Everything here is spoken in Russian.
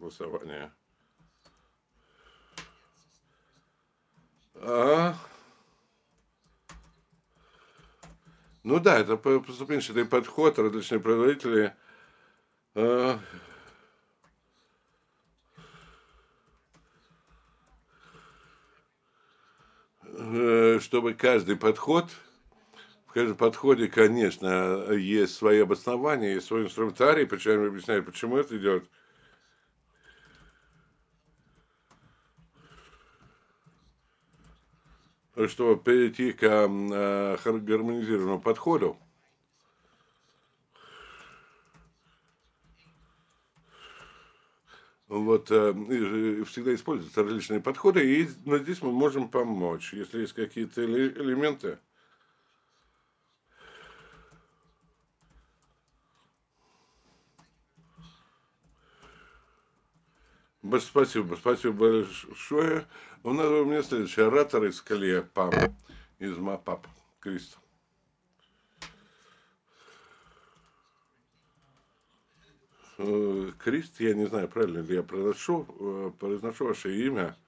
голосования. А, ну да, это поступенчатый подход, различные производители, а, чтобы каждый подход, в каждом подходе, конечно, есть свои обоснования, есть свой инструментарий, причем объясняют, почему это делать. Чтобы перейти к гармонизированному подходу, вот, всегда используются различные подходы, и но здесь мы можем помочь, если есть какие-то элементы. Спасибо, спасибо большое. У меня следующий оратор из Калиапам, из МАПАП, Крист. Крист, я не знаю, правильно ли я произношу ваше имя.